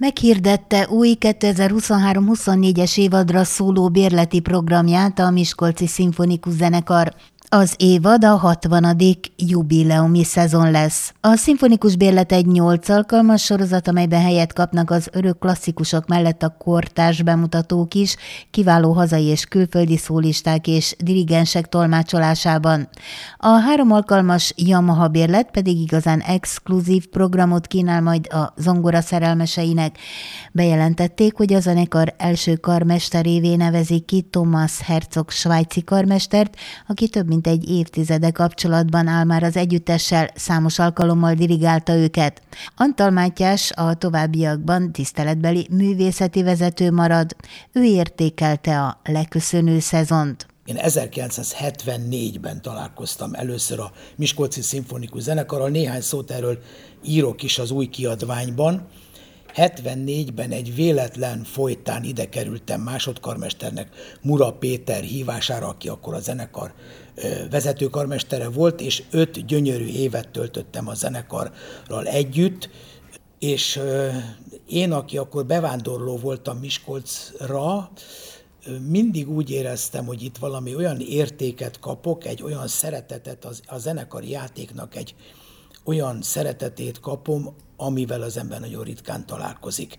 Meghirdette új 2023-24-es évadra szóló bérleti programját a Miskolci Szimfonikus Zenekar. Az évad a 60. jubileumi szezon lesz. A szimfonikus bérlet egy 8 alkalmas sorozat, amelyben helyet kapnak az örök klasszikusok mellett a kortárs bemutatók is, kiváló hazai és külföldi szólisták és dirigensek tolmácsolásában. A 3 alkalmas Yamaha bérlet pedig igazán exkluzív programot kínál majd a zongora szerelmeseinek. Bejelentették, hogy a zenekar első karmesterévé nevezik ki Thomas Herzog svájci karmestert, aki több mint egy évtizede kapcsolatban áll már az együttessel, számos alkalommal dirigálta őket. Antal Mátyás a továbbiakban tiszteletbeli művészeti vezető marad. Ő értékelte a leköszönő szezont. Én 1974-ben találkoztam először a Miskolci Szimfonikus Zenekarral, néhány szót erről írok is az új kiadványban. 74-ben egy véletlen folytán ide kerültem másodkarmesternek, Mura Péter hívására, aki akkor a zenekar vezetőkarmestere volt, és 5 gyönyörű évet töltöttem a zenekarral együtt, és én, aki akkor bevándorló voltam Miskolcra, mindig úgy éreztem, hogy itt valami olyan értéket kapok, egy olyan szeretetet, a zenekari játéknak egy olyan szeretetét kapom, amivel az ember nagyon ritkán találkozik.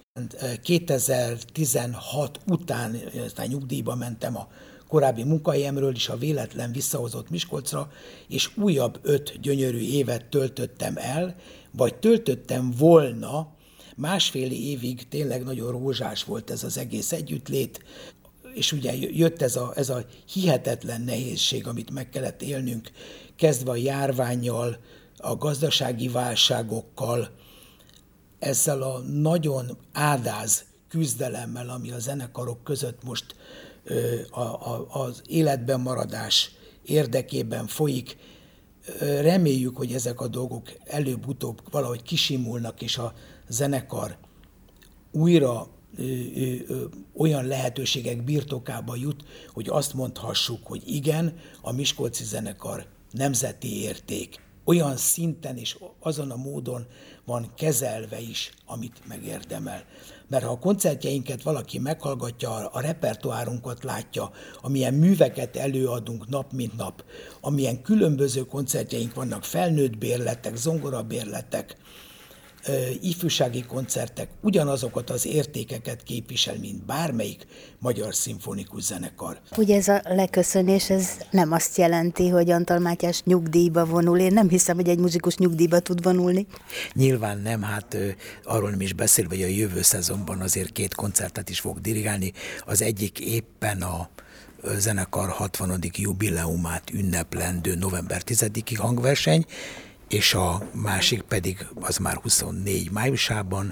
2016 után, aztán nyugdíjba mentem a korábbi munkahelyemről is, a véletlen visszahozott Miskolcra, és újabb 5 gyönyörű évet töltöttem el, vagy töltöttem volna. Másfél évig tényleg nagyon rózsás volt ez az egész együttlét, és ugye jött ez a hihetetlen nehézség, amit meg kellett élnünk, kezdve a járvánnyal, a gazdasági válságokkal, ezzel a nagyon ádáz küzdelemmel, ami a zenekarok között most az életben maradás érdekében folyik. Reméljük, hogy ezek a dolgok előbb-utóbb valahogy kisimulnak, és a zenekar újra olyan lehetőségek birtokába jut, hogy azt mondhassuk, hogy igen, a Miskolci zenekar nemzeti érték. Olyan szinten és azon a módon van kezelve is, amit megérdemel. Mert ha a koncertjeinket valaki meghallgatja, a repertoárunkat látja, amilyen műveket előadunk nap mint nap, amilyen különböző koncertjeink vannak, felnőtt bérletek, zongorabérletek, ifjúsági koncertek, ugyanazokat az értékeket képvisel, mint bármelyik magyar szimfonikus zenekar. Ugye ez a leköszönés, ez nem azt jelenti, hogy Antal Mátyás nyugdíjba vonul. Én nem hiszem, hogy egy muzsikus nyugdíjba tud vonulni. Nyilván nem, hát arról nem is beszélve, hogy a jövő szezonban azért 2 koncertet is fog dirigálni. Az egyik éppen a zenekar 60. jubileumát ünneplendő november 10-i hangverseny, és a másik pedig az már 24 májusában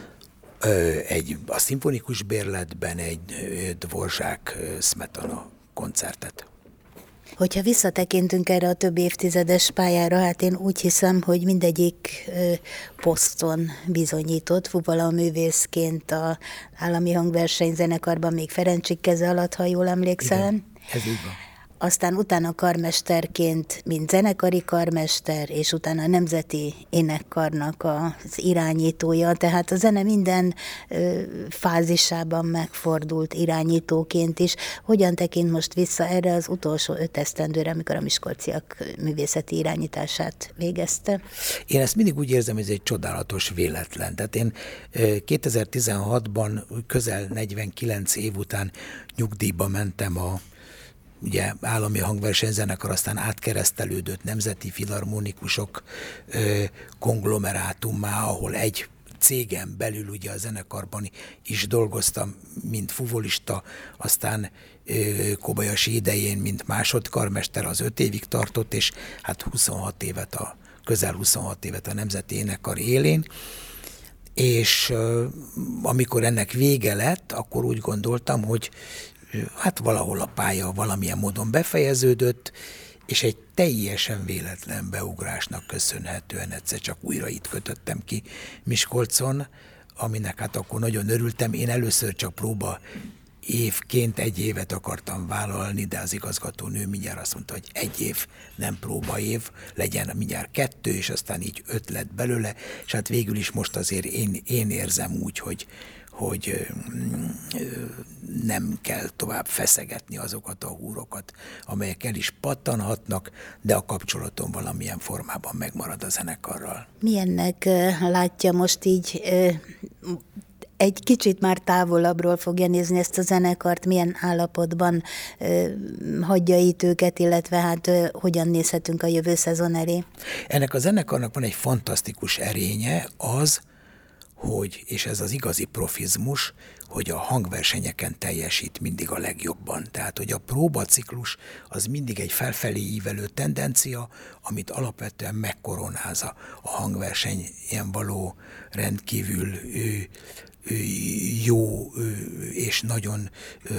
a szimfonikus bérletben egy Dvorzsák Smetana koncertet. Hogyha visszatekintünk erre a több évtizedes pályára, hát én úgy hiszem, hogy mindegyik poszton bizonyított. Fuvala művészként az Állami Hangversenyzenekarban még Ferencsik keze alatt, ha jól emlékszem. Igen, ez így van. Aztán utána karmesterként, mint zenekari karmester, és utána a Nemzeti Énekkarnak az irányítója, tehát a zene minden fázisában megfordult irányítóként is. Hogyan tekint most vissza erre az utolsó 5 esztendőre, amikor a miskolciak művészeti irányítását végezte? Én ezt mindig úgy érzem, hogy ez egy csodálatos véletlen. Tehát én 2016-ban közel 49 év után nyugdíjba mentem ugye Állami Hangversenyzenekar, aztán átkeresztelődött Nemzeti Filharmonikusok konglomerátummá, ahol egy cégen belül ugye a zenekarban is dolgoztam, mint fuvolista, aztán Kobayashi idején, mint másodkarmester, az 5 évig tartott, és hát közel 26 évet a Nemzeti Énekkar élén. És amikor ennek vége lett, akkor úgy gondoltam, hogy hát valahol a pálya valamilyen módon befejeződött, és egy teljesen véletlen beugrásnak köszönhetően egyszer csak újra itt kötöttem ki Miskolcon, aminek hát akkor nagyon örültem. Én először csak próba évként egy évet akartam vállalni, de az igazgatónő mindjárt azt mondta, hogy egy év nem próbaév, legyen mindjárt 2, és aztán így 5 lett belőle, és hát végül is most azért én érzem úgy, hogy nem kell tovább feszegetni azokat a húrokat, amelyek el is pattanhatnak, de a kapcsolatom valamilyen formában megmarad a zenekarral. Milyennek látja most így, egy kicsit már távolabbról fogja nézni ezt a zenekart, milyen állapotban hagyja itt őket, illetve hát hogyan nézhetünk a jövő szezon elé? Ennek a zenekarnak van egy fantasztikus erénye az, hogy, és ez az igazi profizmus, hogy a hangversenyeken teljesít mindig a legjobban. Tehát, hogy a próbaciklus az mindig egy felfelé ívelő tendencia, amit alapvetően megkoronáz a hangversenyen való rendkívül jó és nagyon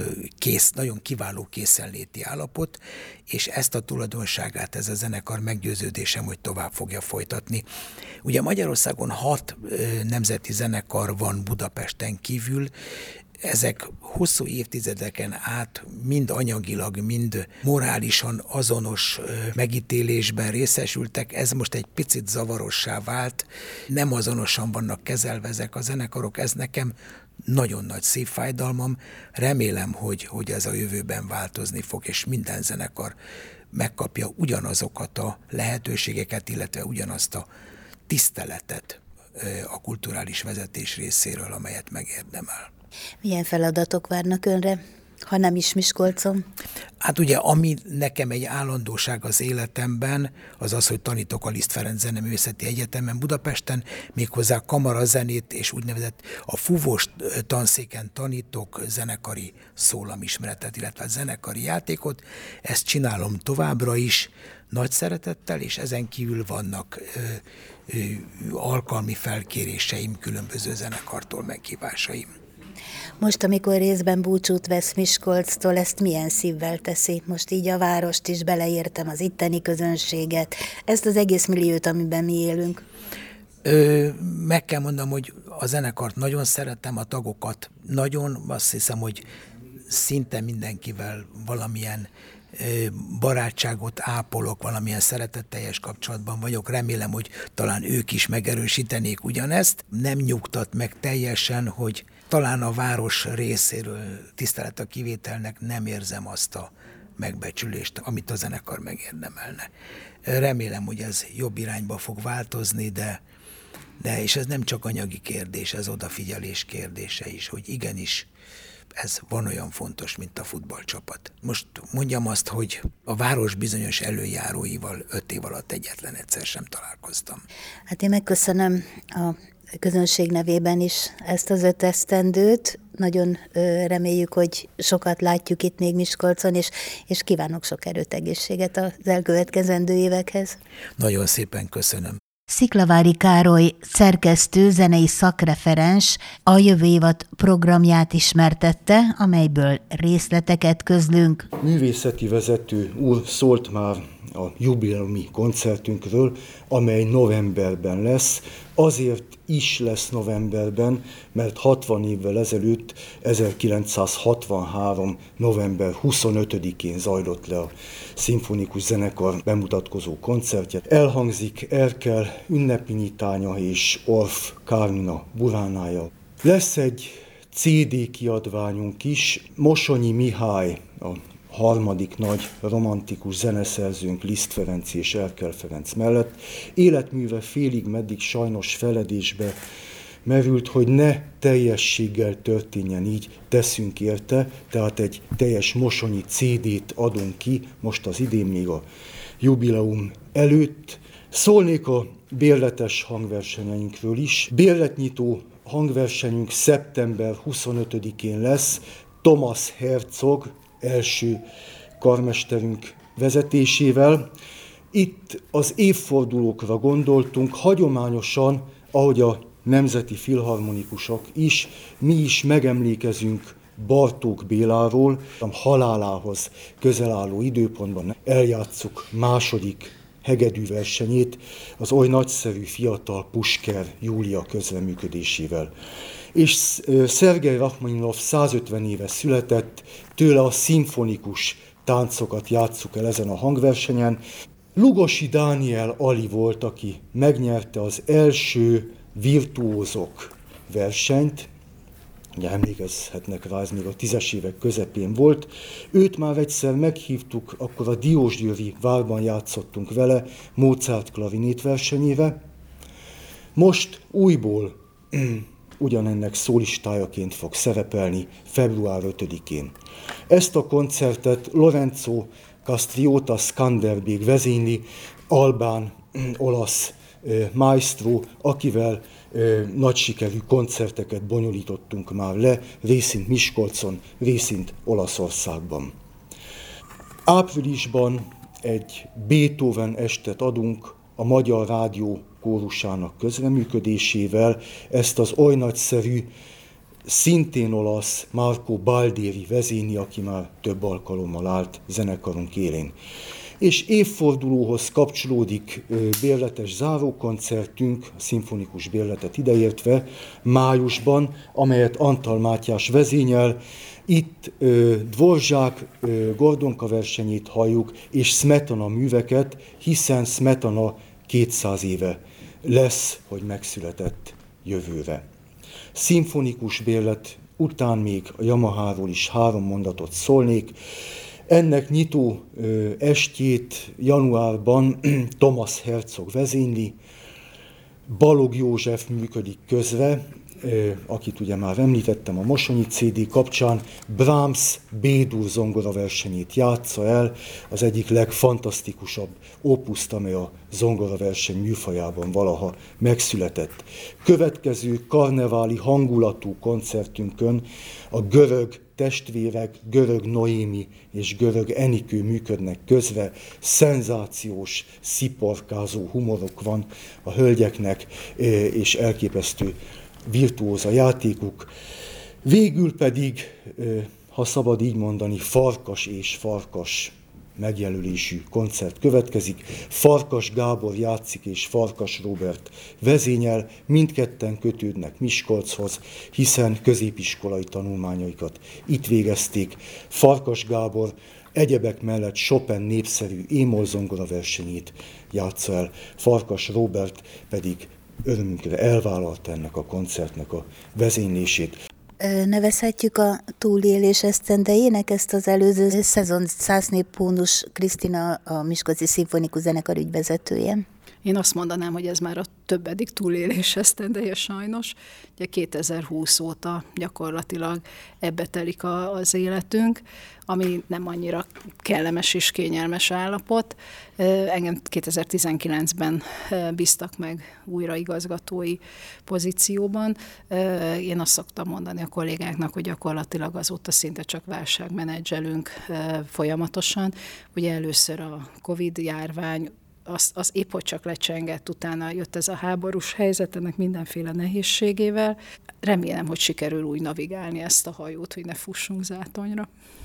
kiváló készenléti állapot, és ezt a tulajdonságát ez a zenekar meggyőződésem, hogy tovább fogja folytatni. Ugye Magyarországon 6 nemzeti zenekar van Budapesten kívül, ezek hosszú évtizedeken át mind anyagilag, mind morálisan azonos megítélésben részesültek. Ez most egy picit zavarossá vált, nem azonosan vannak kezelve ezek a zenekarok, ez nekem nagyon nagy szívfájdalmam. Remélem, hogy ez a jövőben változni fog, és minden zenekar megkapja ugyanazokat a lehetőségeket, illetve ugyanazt a tiszteletet a kulturális vezetés részéről, amelyet megérdemel. Milyen feladatok várnak önre, ha nem is Miskolcon? Hát ugye, ami nekem egy állandóság az életemben, az az, hogy tanítok a Liszt Ferenc Zeneművészeti Egyetemen Budapesten, méghozzá kamarazenét és úgynevezett a fúvós tanszéken tanítok zenekari szólamismeretet, illetve zenekari játékot. Ezt csinálom továbbra is nagy szeretettel, és ezen kívül vannak alkalmi felkéréseim, különböző zenekartól meghívásaim. Most, amikor részben búcsút vesz Miskolctól, ezt milyen szívvel teszi? Most így a várost is beleértem, az itteni közönséget, ezt az egész milliót, amiben mi élünk. Meg kell mondanom, hogy a zenekart nagyon szeretem, a tagokat nagyon, azt hiszem, hogy szinte mindenkivel valamilyen barátságot ápolok, valamilyen szeretetteljes kapcsolatban vagyok. Remélem, hogy talán ők is megerősítenék ugyanezt. Nem nyugtat meg teljesen, hogy talán a város részéről tisztelet a kivételnek nem érzem azt a megbecsülést, amit a zenekar megérdemelne. Remélem, hogy ez jobb irányba fog változni, de és ez nem csak anyagi kérdés, ez odafigyelés kérdése is, hogy igenis ez van olyan fontos, mint a futballcsapat. Most mondjam azt, hogy a város bizonyos előjáróival 5 év alatt egyetlen egyszer sem találkoztam. Hát én megköszönöm a közönség nevében is ezt az 5 esztendőt. Nagyon reméljük, hogy sokat látjuk itt még Miskolcon, és kívánok sok erőt, egészséget az elkövetkezendő évekhez. Nagyon szépen köszönöm. Sziklavári Károly szerkesztő, zenei szakreferens a jövő évad programját ismertette, amelyből részleteket közlünk. Művészeti vezető úr szólt már a jubileumi koncertünkről, amely novemberben lesz. Azért is lesz novemberben, mert 60 évvel ezelőtt, 1963. november 25-én zajlott le a szimfonikus zenekar bemutatkozó koncertje. Elhangzik Erkel ünnepi nyitánya és Orff Kármina buránája. Lesz egy CD kiadványunk is, Mosonyi Mihály, a harmadik nagy romantikus zeneszerzőnk Liszt Ferenc és Erkel Ferenc mellett. Életműve félig-meddig sajnos feledésbe merült, hogy ne teljességgel történjen így, teszünk érte, tehát egy teljes Mosonyi CD-t adunk ki, most az idén még a jubileum előtt. Szólnék a bérletes hangversenyeinkről is. Bérletnyitó hangversenyünk szeptember 25-én lesz, Thomas Herzog, első karmesterünk vezetésével. Itt az évfordulókra gondoltunk, hagyományosan, ahogy a nemzeti filharmonikusok is, mi is megemlékezünk Bartók Béláról, a halálához közel álló időpontban eljátsszuk második hegedűversenyét az oly nagyszerű fiatal Pusker Júlia közreműködésével. és Szergej Rachmaninov 150 éve született, tőle a szimfonikus táncokat játsszuk el ezen a hangversenyen. Lugosi Dániel Ali volt, aki megnyerte az első virtuózok versenyt, ugye emlékezhetnek rá, ez még a 10-es évek közepén volt. Őt már egyszer meghívtuk, akkor a Diósgyőri várban játszottunk vele Mozart klarinét versenyére. Most újból ugyanennek szólistájaként fog szerepelni február 5-én. Ezt a koncertet Lorenzo Castriota Skanderbeg vezényli, albán, olasz maestro, akivel nagy sikerű koncerteket bonyolítottunk már le, részint Miskolcon, részint Olaszországban. Áprilisban egy Beethoven estet adunk a Magyar Rádió kórusának közreműködésével. Ezt az oly nagyszerű, szintén olasz Marco Baldieri vezényli, aki már több alkalommal állt zenekarunk élén. És évfordulóhoz kapcsolódik bérletes zárókoncertünk, a szimfonikus bérletet ideértve, májusban, amelyet Antal Mátyás vezényel. Itt Dvorzsák Gordonka versenyét halljuk, és Smetana műveket, hiszen Smetana 200 éve lesz, hogy megszületett jövőre. Szimfonikus bérlet után még a Yamaháról is 3 mondatot szólnék. Ennek nyitó estjét januárban Thomas Herzog vezényli, Balogh József működik közre, akit ugye már említettem a Mosonyi CD kapcsán, Brahms B-dur zongoraversenyét játsza el, az egyik legfantasztikusabb opuszt, amely a zongoraverseny műfajában valaha megszületett. Következő karneváli hangulatú koncertünkön a görög testvérek, görög Noémi és görög Enikő működnek közre, szenzációs, sziporkázó humorok van a hölgyeknek, és elképesztő virtuóz a játékuk. Végül pedig, ha szabad így mondani, Farkas és Farkas megjelölésű koncert következik. Farkas Gábor játszik, és Farkas Róbert vezényel, mindketten kötődnek Miskolchoz, hiszen középiskolai tanulmányaikat itt végezték. Farkas Gábor egyebek mellett Chopin népszerű émol zongora versenyét játsza el, Farkas Róbert pedig örömünkre elvállalta ennek a koncertnek a vezénylését. Nevezhetjük a túlélés esztendejének ezt az előző szezon Szásznép-Pónus Krisztina, a Miskolci Szimfonikus Zenekar ügyvezetője? Én azt mondanám, hogy ez már a többedik túlélés esztendeje sajnos. Ugye 2020 óta gyakorlatilag ebbe telik az életünk, ami nem annyira kellemes és kényelmes állapot. Engem 2019-ben bíztak meg újra igazgatói pozícióban. Én azt szoktam mondani a kollégáknak, hogy gyakorlatilag azóta szinte csak válságmenedzselünk folyamatosan. Ugye először a Covid-járvány, az épp hogy csak lecsengett, utána jött ez a háborús helyzet, ennek mindenféle nehézségével. Remélem, hogy sikerül úgy navigálni ezt a hajót, hogy ne fussunk zátonyra.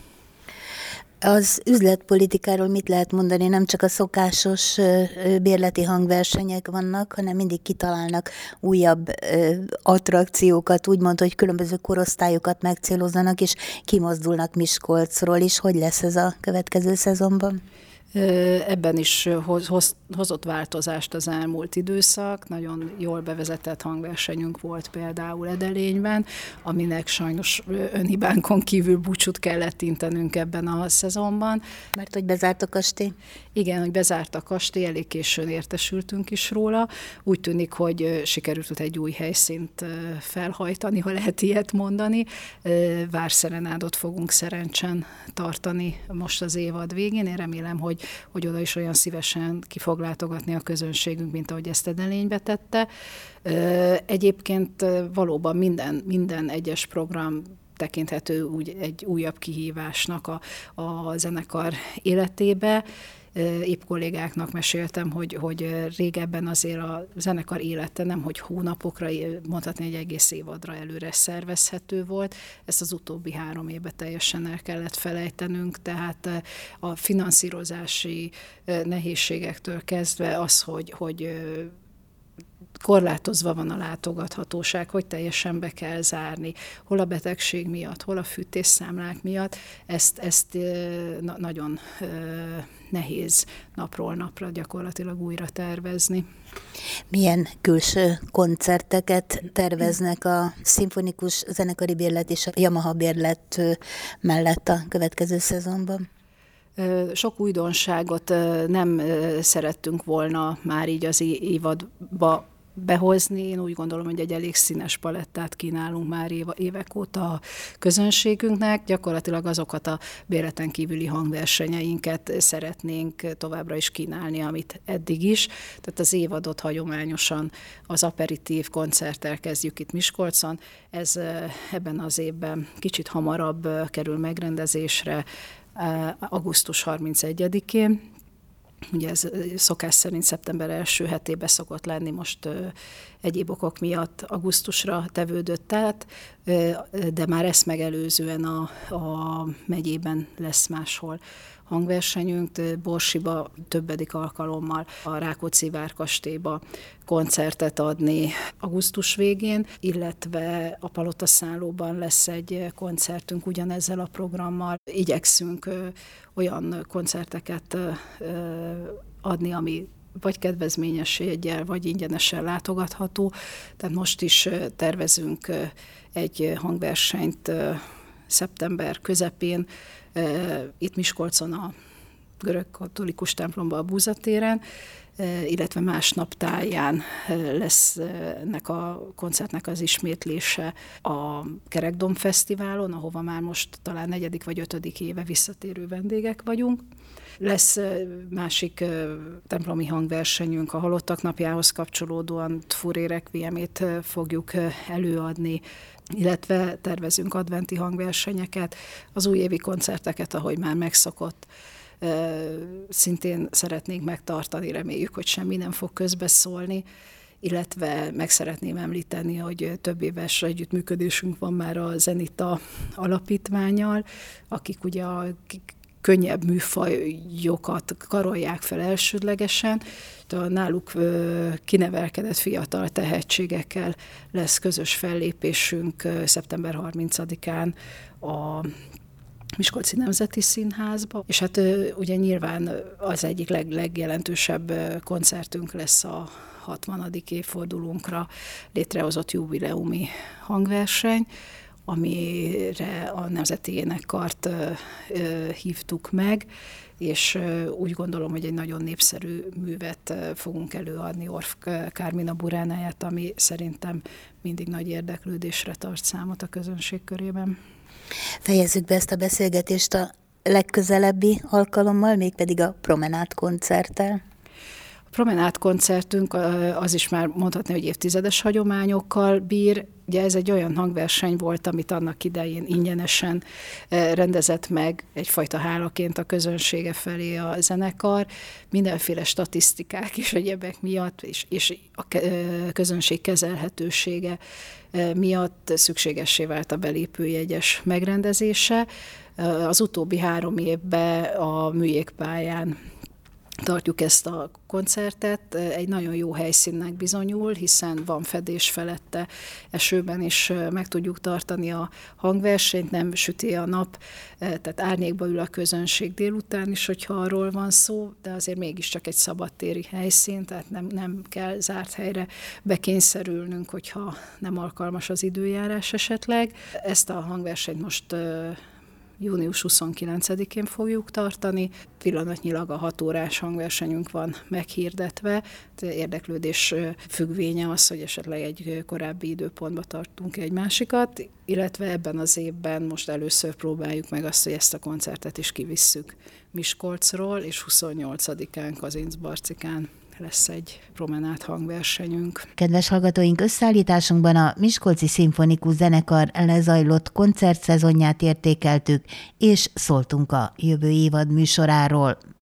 Az üzletpolitikáról mit lehet mondani? Nem csak a szokásos bérleti hangversenyek vannak, hanem mindig kitalálnak újabb attrakciókat, úgymond, hogy különböző korosztályokat megcélozzanak, és kimozdulnak Miskolcról is. Hogy lesz ez a következő szezonban? Ebben is hozott változást az elmúlt időszak. Nagyon jól bevezetett hangversenyünk volt például Edelényben, aminek sajnos önhibánkon kívül búcsút kellett intenünk ebben a szezonban. Mert hogy bezárt a kastély? Igen, hogy bezárt a kastély, elég későn értesültünk is róla. Úgy tűnik, hogy sikerült egy új helyszínt felhajtani, ha lehet ilyet mondani. Várszerenádot fogunk szerencsen tartani most az évad végén. Én remélem, hogy oda is olyan szívesen ki fog látogatni a közönségünk, mint ahogy ezt Edelénybe tette. Egyébként valóban minden egyes program tekinthető úgy egy újabb kihívásnak a zenekar életébe. Épp kollégáknak meséltem, hogy régebben azért a zenekar élete nem, hogy hónapokra, mondhatni egy egész évadra előre szervezhető volt. Ezt az utóbbi 3 évben teljesen el kellett felejtenünk, tehát a finanszírozási nehézségektől kezdve az, hogy korlátozva van a látogathatóság, hogy teljesen be kell zárni, hol a betegség miatt, hol a fűtésszámlák miatt, ezt nagyon nehéz napról napra gyakorlatilag újra tervezni. Milyen külső koncerteket terveznek a szimfonikus zenekari bérlet és a Yamaha bérlet mellett a következő szezonban? Sok újdonságot nem szerettünk volna már így az évadba behozni. Én úgy gondolom, hogy egy elég színes palettát kínálunk már évek óta a közönségünknek. Gyakorlatilag azokat a bérleten kívüli hangversenyeinket szeretnénk továbbra is kínálni, amit eddig is. Tehát az évadot hagyományosan az aperitív koncerttel kezdjük itt Miskolcon. Ez ebben az évben kicsit hamarabb kerül megrendezésre, augusztus 31-én. Ugye ez szokás szerint szeptember első hetében szokott lenni, most egyéb okok miatt augusztusra tevődött át, de már ezt megelőzően a megyében lesz máshol hangversenyünk, Borsiba többedik alkalommal a Rákóczi Várkastélyba koncertet adni augusztus végén, illetve a Palotaszállóban lesz egy koncertünk ugyanezzel a programmal. Igyekszünk olyan koncerteket adni, ami vagy kedvezményes jeggyel, vagy ingyenesen látogatható. Tehát most is tervezünk egy hangversenyt szeptember közepén, itt Miskolcon a görög-katolikus templomban a Búzatéren, illetve másnap táján lesz ennek a koncertnek az ismétlése a Kerekdom Fesztiválon, ahova már most talán 4. vagy 5. éve visszatérő vendégek vagyunk. Lesz másik templomi hangversenyünk, a Halottak napjához kapcsolódóan Tfuré Requiemét fogjuk előadni, illetve tervezünk adventi hangversenyeket, az újévi koncerteket, ahogy már megszokott. Szintén szeretnénk megtartani, reméljük, hogy semmi nem fog közbeszólni, illetve meg szeretném említeni, hogy több éves együttműködésünk van már a Zenita alapítvánnyal, akik ugye a könnyebb műfajokat karolják fel elsődlegesen. A náluk kinevelkedett fiatal tehetségekkel lesz közös fellépésünk szeptember 30-án a Miskolci Nemzeti Színházba, és hát ugye nyilván az egyik legjelentősebb koncertünk lesz a 60. évfordulónkra létrehozott jubileumi hangverseny, amire a Nemzeti Énekkart hívtuk meg, és úgy gondolom, hogy egy nagyon népszerű művet fogunk előadni, Orff Kármina buránáját, ami szerintem mindig nagy érdeklődésre tart számot a közönség körében. Fejezzük be ezt a beszélgetést a legközelebbi alkalommal, mégpedig a Promenád koncerttel. A Promenád koncertünk az is már mondhatni, hogy évtizedes hagyományokkal bír. Ugye ez egy olyan hangverseny volt, amit annak idején ingyenesen rendezett meg egyfajta hálaként a közönsége felé a zenekar. Mindenféle statisztikák és egyebek miatt, és a közönség kezelhetősége miatt szükségessé vált a belépőjegyes megrendezése. Az utóbbi 3 évben a Műjégpályán tartjuk ezt a koncertet, egy nagyon jó helyszínnek bizonyul, hiszen van fedés felette, esőben is meg tudjuk tartani a hangversenyt, nem süti a nap, tehát árnyékba ül a közönség délután is, hogyha arról van szó, de azért mégiscsak egy szabadtéri helyszín, tehát nem kell zárt helyre bekényszerülnünk, hogyha nem alkalmas az időjárás esetleg. Ezt a hangversenyt most június 29-én fogjuk tartani. Pillanatnyilag a 6 órás hangversenyünk van meghirdetve. Érdeklődés függvénye az, hogy esetleg egy korábbi időpontba tartunk egy másikat, illetve ebben az évben most először próbáljuk meg azt, hogy ezt a koncertet is kivisszük Miskolcról, és 28-án Kazincbarcikán lesz egy Promenád hangversenyünk. Kedves hallgatóink, összeállításunkban a Miskolci Szimfonikus Zenekar lezajlott koncertszezonját értékeltük, és szóltunk a jövő évad műsoráról.